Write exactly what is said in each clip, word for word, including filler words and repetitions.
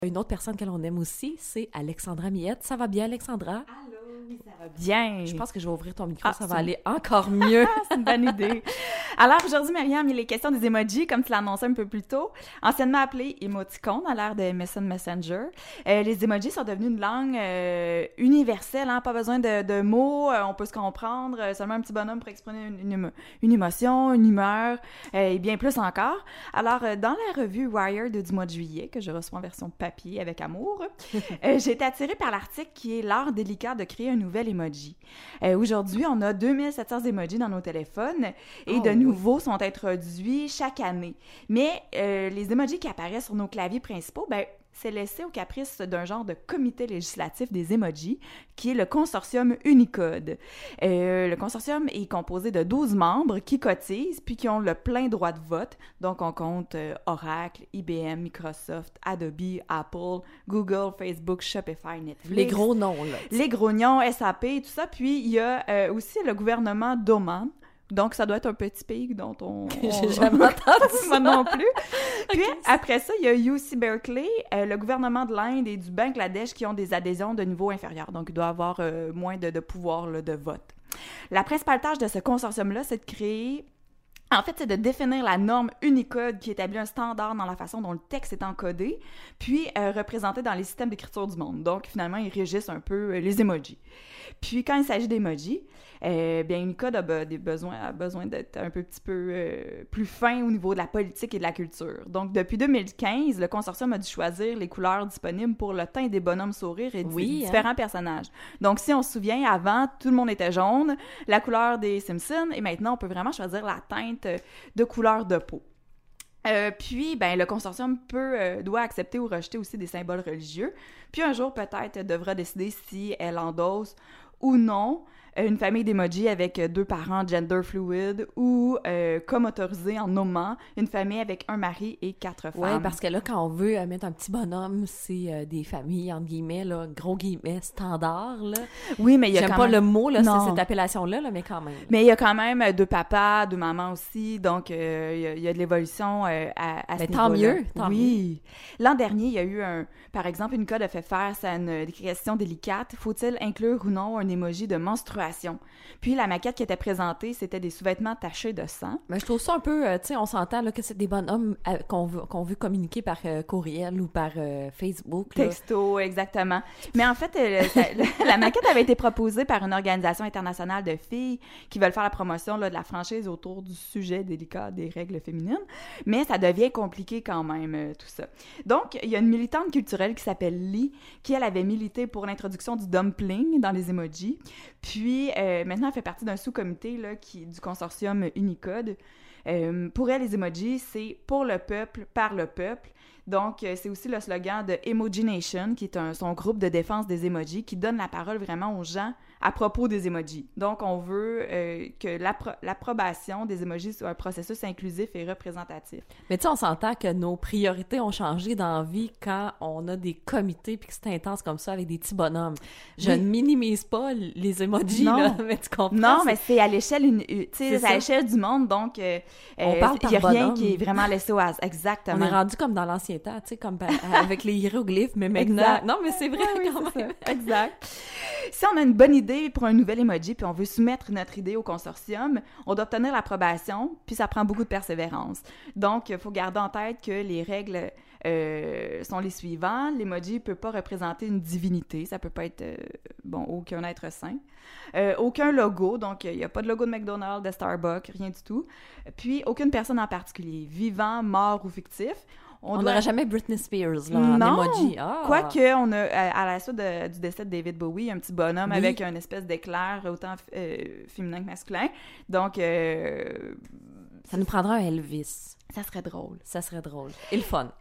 Une autre personne que l'on aime aussi, c'est Alexandra Miette. Ça va bien, Alexandra? Allô, oui, ça va bien. Je pense que je vais ouvrir ton micro, Ah, ça va c'est... aller encore mieux. C'est une bonne idée. Alors, aujourd'hui, Myriam, il est question des emojis, comme tu l'as annoncé un peu plus tôt, anciennement appelés émoticônes à l'ère de M S N Messenger. Euh, les emojis sont devenus une langue euh, universelle, hein? Pas besoin de, de mots, euh, on peut se comprendre, euh, seulement un petit bonhomme pour exprimer une, une, une émotion, une humeur, euh, et bien plus encore. Alors, euh, dans la revue Wired du mois de juillet, que je reçois en version papier avec amour, euh, j'ai été attirée par l'article qui est l'art délicat de créer un nouvel emoji. Euh, aujourd'hui, on a deux mille sept cents emojis dans nos téléphones et oh, de nouveaux oui. sont introduits chaque année. Mais euh, les emojis qui apparaissent sur nos claviers principaux, ben c'est laissé au caprice d'un genre de comité législatif des emojis, qui est le consortium Unicode. Euh, le consortium est composé de douze membres qui cotisent, puis qui ont le plein droit de vote. Donc, on compte euh, Oracle, I B M, Microsoft, Adobe, Apple, Google, Facebook, Shopify, Netflix. Les gros noms, là. Les gros noms, S A P, tout ça. Puis, il y a euh, aussi le gouvernement d'Oman. Donc, ça doit être un petit pays dont on... J'ai jamais entendu ça. Moi non plus. Puis, okay. après ça, il y a U C Berkeley, euh, le gouvernement de l'Inde et du Bangladesh qui ont des adhésions de niveau inférieur. Donc, il doit avoir euh, moins de, de pouvoir là, de vote. La principale tâche de ce consortium-là, c'est de créer... En fait, c'est de définir la norme Unicode qui établit un standard dans la façon dont le texte est encodé, puis euh, représenté dans les systèmes d'écriture du monde. Donc, finalement, ils régissent un peu euh, les emojis. Puis, quand il s'agit d'emojis, euh, bien, Unicode a, be- des besoins, a besoin d'être un peu, petit peu euh, plus fin au niveau de la politique et de la culture. Donc, depuis deux mille quinze, le consortium a dû choisir les couleurs disponibles pour le teint des bonhommes sourires et oui, des différents hein? personnages. Donc, si on se souvient, avant, tout le monde était jaune, la couleur des Simpsons, et maintenant, on peut vraiment choisir la teinte de couleur de peau. Euh, puis, ben, le consortium peut, euh, doit accepter ou rejeter aussi des symboles religieux. Puis, un jour, peut-être, devra décider si elle endosse ou non une famille d'emojis avec deux parents gender fluid ou, euh, comme autorisé en nommant, une famille avec un mari et quatre femmes. Oui, parce que là, quand on veut euh, mettre un petit bonhomme, c'est euh, des familles, entre guillemets, là, gros guillemets, standards, là. Oui, mais il y a J'aime quand pas même... le mot, là, non. c'est cette appellation-là, là, mais quand même. Mais il y a quand même deux papas, deux mamans aussi, donc euh, il, y a, il y a de l'évolution euh, à, à ce mais tant niveau-là. mieux, tant oui. mieux. L'an dernier, il y a eu un... Par exemple, Unicode a fait faire ça une question délicate. Faut-il inclure ou non un emoji de menstruation? Puis la maquette qui était présentée, c'était des sous-vêtements tachés de sang. Mais je trouve ça un peu, euh, tu sais, on s'entend là, que c'est des bonhommes euh, qu'on veut, qu'on veut communiquer par euh, courriel ou par euh, Facebook. Là. Texto, exactement. Mais en fait, euh, ça, la maquette avait été proposée par une organisation internationale de filles qui veulent faire la promotion là, de la franchise autour du sujet délicat des règles féminines. Mais ça devient compliqué quand même, euh, tout ça. Donc, il y a une militante culturelle qui s'appelle Lee, qui, elle, avait milité pour l'introduction du dumpling dans les emojis. Puis, euh, maintenant, elle fait partie d'un sous-comité là, qui, du consortium Unicode. Euh, pour elle, les emojis, c'est « pour le peuple, par le peuple ». Donc, euh, c'est aussi le slogan de Emoji Nation, qui est un, son groupe de défense des emojis, qui donne la parole vraiment aux gens à propos des emojis. Donc, on veut euh, que l'appro- l'approbation des emojis soit un processus inclusif et représentatif. Mais tu sais, on s'entend que nos priorités ont changé dans la vie quand on a des comités puis que c'est intense comme ça avec des petits bonhommes. Je oui. ne minimise pas les emojis, non. là, mais tu comprends? Non, c'est... mais c'est à l'échelle, une, tu sais, c'est à l'échelle du monde, donc euh, on parle il n'y a par rien bonhomme. qui est vraiment laissé au hasard. Exactement. On est rendu comme dans l'ancien temps, tu sais, comme avec les hiéroglyphes, mais maintenant... Exact. Non, mais c'est vrai oui, quand c'est même. Ça. Exact. Si on a une bonne idée pour un nouvel emoji, puis on veut soumettre notre idée au consortium, on doit obtenir l'approbation, puis ça prend beaucoup de persévérance. Donc, il faut garder en tête que les règles euh, sont les suivantes. L'emoji ne peut pas représenter une divinité, ça peut pas être, euh, bon, aucun être saint. Euh, aucun logo, donc il n'y a pas de logo de McDonald's, de Starbucks, rien du tout. Puis, aucune personne en particulier, vivant, mort ou fictif. On n'aurait doit... jamais Britney Spears, là, en non. emoji. Ah. Quoique, on a, à la suite de, du décès de David Bowie, un petit bonhomme oui. avec un espèce d'éclair autant euh, féminin que masculin. Donc, euh, ça nous prendra un Elvis. Ça serait drôle. Ça serait drôle. Et le fun.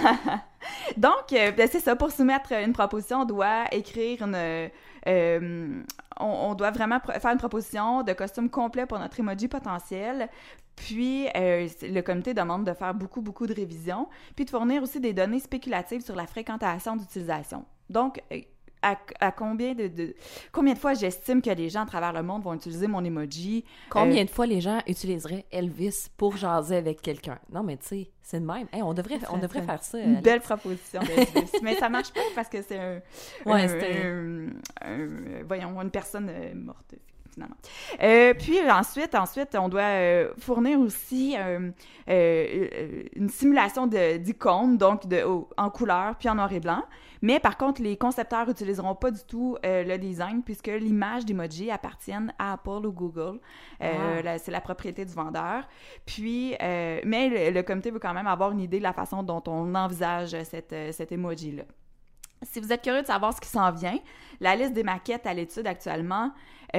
Donc, euh, c'est ça. Pour soumettre une proposition, on doit écrire une... Euh, on, on doit vraiment pro- faire une proposition de costume complet pour notre emoji potentiel. Puis, euh, le comité demande de faire beaucoup, beaucoup de révisions, puis de fournir aussi des données spéculatives sur la fréquentation d'utilisation. Donc, euh, à, à combien de, de combien de fois j'estime que les gens à travers le monde vont utiliser mon emoji. Combien Euh, de fois les gens utiliseraient Elvis pour jaser avec quelqu'un? Non, mais tu sais, c'est de même. Hey, on devrait, on Ça- devrait ça- faire ça. Une Alex. belle proposition d'Elvis. Mais ça marche pas parce que c'est un, Ouais, un- c'était- un- un- voyons, une personne euh, morte, finalement. Euh, puis ensuite, ensuite, on doit euh, fournir aussi euh, euh, une simulation de- d'icônes, donc de, au- en couleur puis en noir et blanc. Mais par contre, les concepteurs n'utiliseront pas du tout euh, le design puisque l'image d'emoji appartiennent à Apple ou Google. Euh, Ah. la- c'est la propriété du vendeur. Puis, euh, mais le, le comité veut quand même avoir une idée de la façon dont on envisage cette, euh, cet emoji-là. Si vous êtes curieux de savoir ce qui s'en vient, la liste des maquettes à l'étude actuellement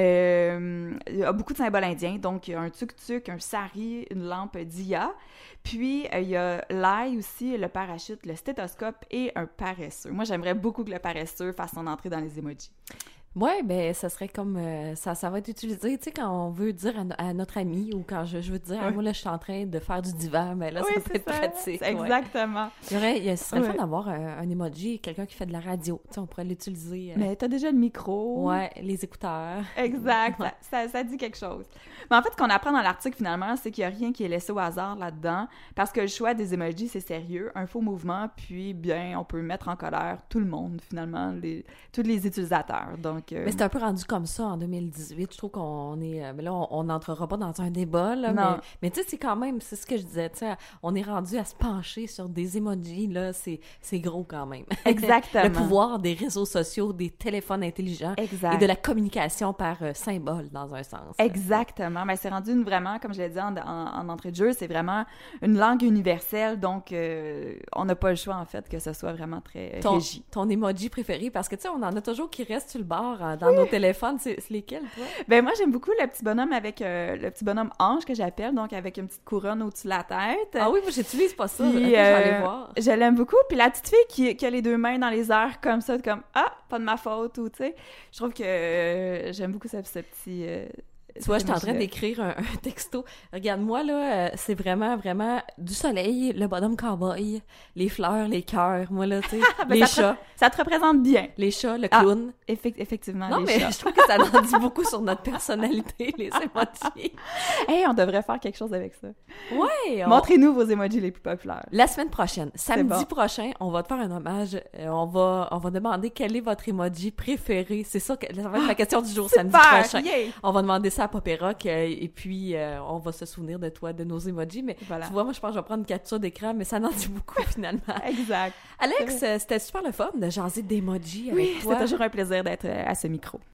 euh, a beaucoup de symboles indiens. Donc, il y a un tuk-tuk, un sari, une lampe d'Ia. Puis, euh, il y a l'ail aussi, le parachute, le stéthoscope et un paresseux. Moi, j'aimerais beaucoup que le paresseux fasse son entrée dans les emojis. Ouais, ben ça serait comme euh, ça, ça va être utilisé, tu sais, quand on veut dire à, no- à notre ami ou quand je, je veux dire, ah, Ouais. moi là, je suis en train de faire du divan, ben là, Oui, ça peut c'est être ça. pratique. C'est ouais. Exactement. Il y aurait, il y a- ce serait le Ouais. fun d'avoir un, un emoji, quelqu'un qui fait de la radio, tu sais, on pourrait l'utiliser. euh, Mais t'as déjà le micro. Ouais, les écouteurs. Exact, Ouais. ça, ça, ça dit quelque chose. Mais en fait, ce qu'on apprend dans l'article, finalement, c'est qu'il n'y a rien qui est laissé au hasard là-dedans, parce que le choix des emojis, c'est sérieux, un faux mouvement, puis bien, on peut mettre en colère tout le monde, finalement, les, tous les utilisateurs. Donc, euh, Mais c'est un peu rendu comme ça en deux mille dix-huit. Je trouve qu'on est... euh, Mais là, on n'entrera pas dans un débat, là. Non. Mais, mais tu sais, c'est quand même... C'est ce que je disais, tu sais, on est rendu à se pencher sur des emojis, là. C'est c'est gros quand même. Exactement. Le pouvoir des réseaux sociaux, des téléphones intelligents Exact. et de la communication par euh, symbole, dans un sens. Exactement. Mais c'est rendu une, vraiment, comme je l'ai dit en, en- en entrée de jeu, c'est vraiment une langue universelle, donc euh, on n'a pas le choix, en fait, que ce soit vraiment très Ton, régi. ton emoji préféré, parce que, tu sais, on en a toujours qui restent sur le bord hein, dans nos téléphones. C'est c'est lesquels, toi? Ben moi, j'aime beaucoup le petit bonhomme avec euh, le petit bonhomme ange que j'appelle, donc avec une petite couronne au-dessus de la tête. Ah oui, moi, j'utilise pas ça. Puis, Ok, je vais aller euh, voir. je l'aime beaucoup. Puis la petite fille qui, qui a les deux mains dans les airs comme ça, comme « Ah, pas de ma faute » ou tu sais. Je trouve que euh, j'aime beaucoup ce, ce petit... euh, Tu vois, je suis en train image-là. d'écrire un, un texto. Regarde-moi, là, euh, c'est vraiment, vraiment du soleil, le bonhomme cowboy, les fleurs, les cœurs. Moi, là, tu sais, Ben, les ça te- chats, Ça te représente bien. les chats, le Ah, clown. Effect- effectivement, non, les mais chats. je trouve que ça en dit beaucoup sur notre personnalité, les emojis. Hey, on devrait faire quelque chose avec ça. Ouais! on- Montrez-nous vos emojis les plus populaires. La semaine prochaine, samedi bon. prochain, on va te faire un hommage. Euh, on va, on va demander quel est votre emoji préféré. C'est ça, que, ça va être la question du jour samedi Super! prochain. Yay! On va demander ça à Popéroc euh, et puis euh, on va se souvenir de toi, de nos emojis. Mais Voilà. tu vois, moi, je pense que je vais prendre une capture d'écran, mais ça n'en dit beaucoup finalement. Exact. Alex, euh, c'était super le fun de jaser d'emojis avec Oui, toi. c'est toujours un plaisir d'être euh, à ce micro.